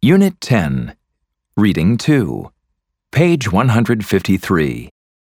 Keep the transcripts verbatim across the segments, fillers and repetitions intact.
Unit ten, Reading two, page one hundred fifty-three.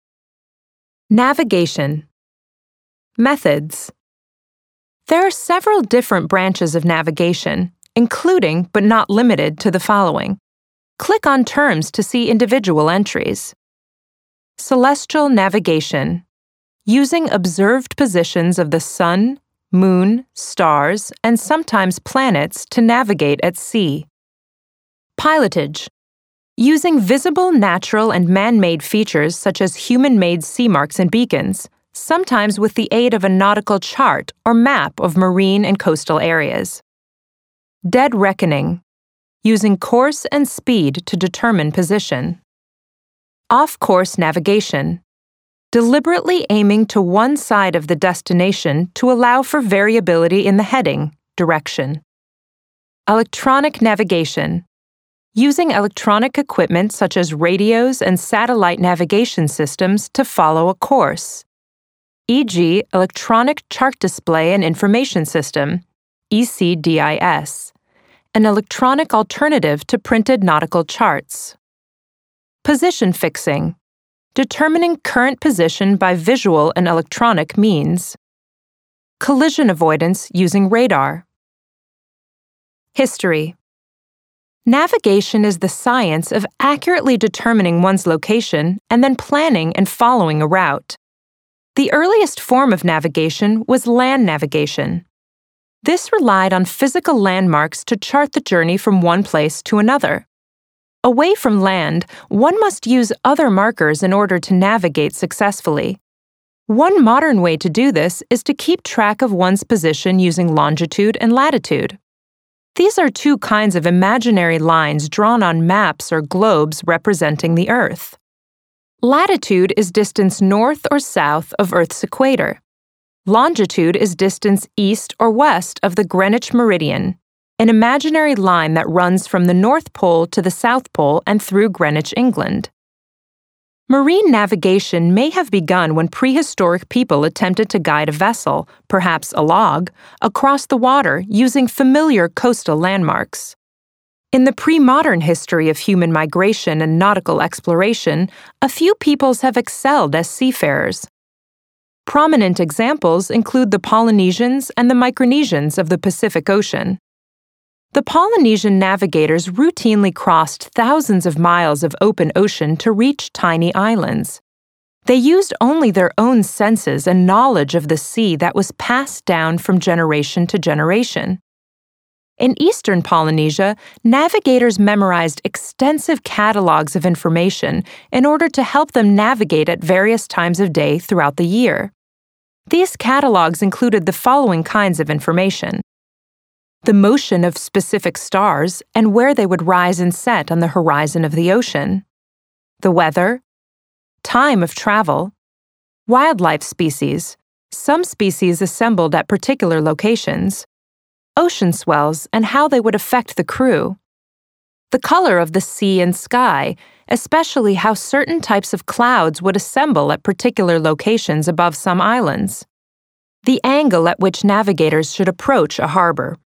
Navigation. Methods. There are several different branches of navigation, including but not limited to the following. Click on terms to see individual entries. Celestial navigation. Using observed positions of the sun, moon, stars, and sometimes planets to navigate at sea. Pilotage. Using visible, natural, and man-made features such as human-made sea marks and beacons, sometimes with the aid of a nautical chart or map of marine and coastal areas. Dead reckoning. Using course and speed to determine position. Off-course navigation. Deliberately aiming to one side of the destination to allow for variability in the heading, direction. Electronic navigation. Using electronic equipment such as radios and satellite navigation systems to follow a course, for example Electronic Chart Display and Information System, E C D I S, an electronic alternative to printed nautical charts. Position fixing. Determining current position by visual and electronic means. Collision avoidance using radar. History. Navigation is the science of accurately determining one's location and then planning and following a route. The earliest form of navigation was land navigation. This relied on physical landmarks to chart the journey from one place to another. Away from land, one must use other markers in order to navigate successfully. One modern way to do this is to keep track of one's position using longitude and latitude. These are two kinds of imaginary lines drawn on maps or globes representing the Earth. Latitude is distance north or south of Earth's equator. Longitude is distance east or west of the Greenwich Meridian, an imaginary line that runs from the North Pole to the South Pole and through Greenwich, England. Marine navigation may have begun when prehistoric people attempted to guide a vessel, perhaps a log, across the water using familiar coastal landmarks. In the pre-modern history of human migration and nautical exploration, a few peoples have excelled as seafarers. Prominent examples include the Polynesians and the Micronesians of the Pacific Ocean. The Polynesian navigators routinely crossed thousands of miles of open ocean to reach tiny islands. They used only their own senses and knowledge of the sea that was passed down from generation to generation. In eastern Polynesia, navigators memorized extensive catalogs of information in order to help them navigate at various times of day throughout the year. These catalogs included the following kinds of information: the motion of specific stars and where they would rise and set on the horizon of the ocean, the weather, time of travel, wildlife species, some species assembled at particular locations, ocean swells and how they would affect the crew, the color of the sea and sky, especially how certain types of clouds would assemble at particular locations above some islands, the angle at which navigators should approach a harbor.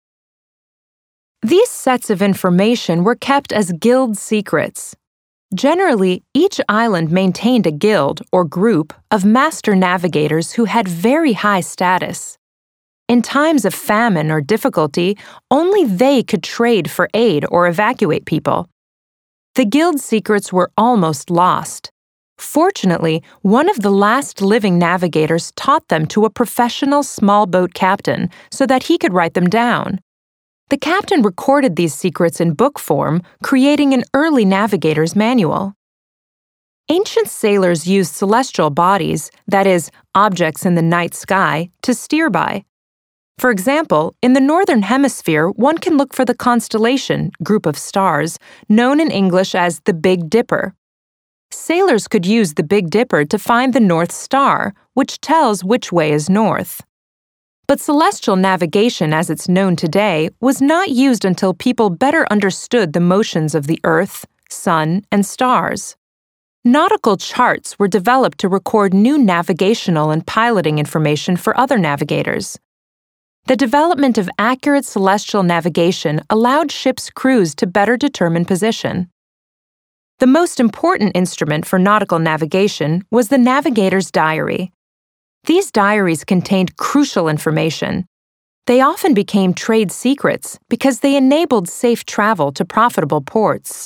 These sets of information were kept as guild secrets. Generally, each island maintained a guild or group of master navigators who had very high status. In times of famine or difficulty, only they could trade for aid or evacuate people. The guild secrets were almost lost. Fortunately, one of the last living navigators taught them to a professional small boat captain so that he could write them down. The captain recorded these secrets in book form, creating an early navigator's manual. Ancient sailors used celestial bodies, that is, objects in the night sky, to steer by. For example, in the Northern Hemisphere, one can look for the constellation, group of stars, known in English as the Big Dipper. Sailors could use the Big Dipper to find the North Star, which tells which way is north. But celestial navigation as it's known today was not used until people better understood the motions of the Earth, Sun, and stars. Nautical charts were developed to record new navigational and piloting information for other navigators. The development of accurate celestial navigation allowed ships' crews to better determine position. The most important instrument for nautical navigation was the navigator's diary. These diaries contained crucial information. They often became trade secrets because they enabled safe travel to profitable ports.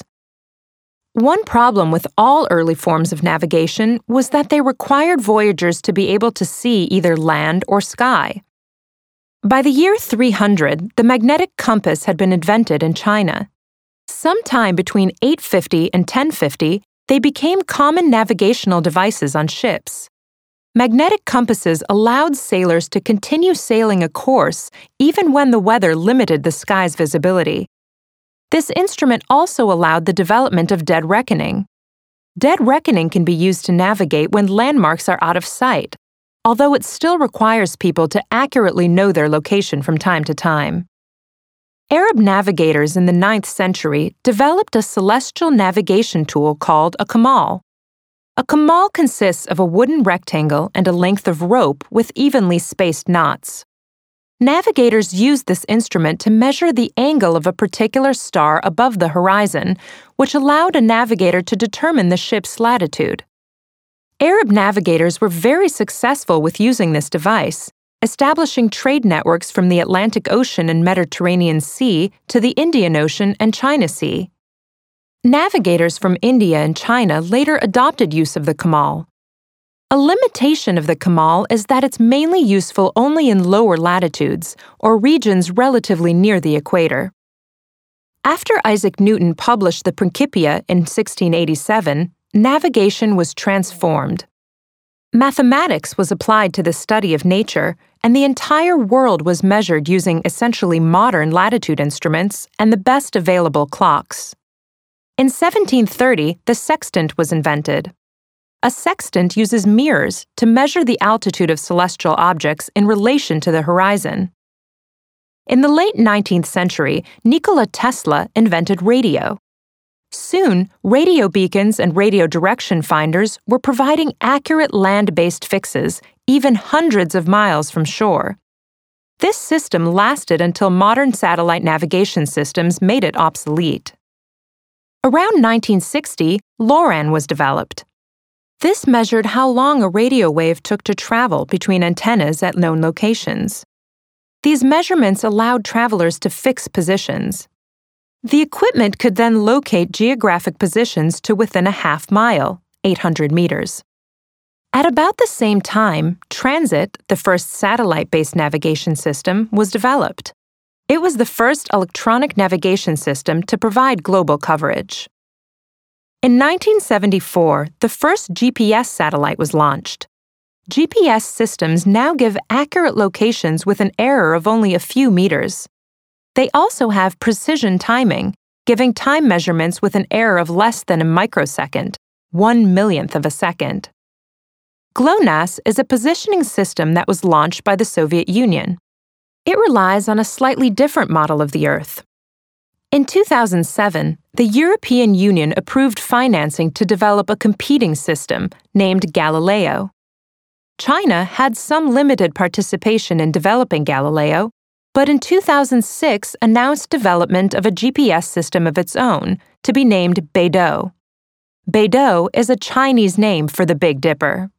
One problem with all early forms of navigation was that they required voyagers to be able to see either land or sky. By the year three hundred, the magnetic compass had been invented in China. Sometime between eight fifty and ten fifty, they became common navigational devices on ships. Magnetic compasses allowed sailors to continue sailing a course even when the weather limited the sky's visibility. This instrument also allowed the development of dead reckoning. Dead reckoning can be used to navigate when landmarks are out of sight, although it still requires people to accurately know their location from time to time. Arab navigators in the ninth century developed a celestial navigation tool called a kamal. A kamal consists of a wooden rectangle and a length of rope with evenly spaced knots. Navigators used this instrument to measure the angle of a particular star above the horizon, which allowed a navigator to determine the ship's latitude. Arab navigators were very successful with using this device, establishing trade networks from the Atlantic Ocean and Mediterranean Sea to the Indian Ocean and China Sea. Navigators from India and China later adopted use of the kamal. A limitation of the kamal is that it's mainly useful only in lower latitudes or regions relatively near the equator. After Isaac Newton published the Principia in sixteen eighty-seven, navigation was transformed. Mathematics was applied to the study of nature, and the entire world was measured using essentially modern latitude instruments and the best available clocks. In seventeen thirty, the sextant was invented. A sextant uses mirrors to measure the altitude of celestial objects in relation to the horizon. In the late nineteenth century, Nikola Tesla invented radio. Soon, radio beacons and radio direction finders were providing accurate land-based fixes, even hundreds of miles from shore. This system lasted until modern satellite navigation systems made it obsolete. Around nineteen sixty, LORAN was developed. This measured how long a radio wave took to travel between antennas at known locations. These measurements allowed travelers to fix positions. The equipment could then locate geographic positions to within a half mile, eight hundred meters. At about the same time, Transit, the first satellite-based navigation system, was developed. It was the first electronic navigation system to provide global coverage. In nineteen seventy-four, the first G P S satellite was launched. G P S systems now give accurate locations with an error of only a few meters. They also have precision timing, giving time measurements with an error of less than a microsecond, one millionth of a second. GLONASS is a positioning system that was launched by the Soviet Union. It relies on a slightly different model of the Earth. In two thousand seven, the European Union approved financing to develop a competing system named Galileo. China had some limited participation in developing Galileo, but in two thousand six announced development of a G P S system of its own to be named Beidou. Beidou is a Chinese name for the Big Dipper.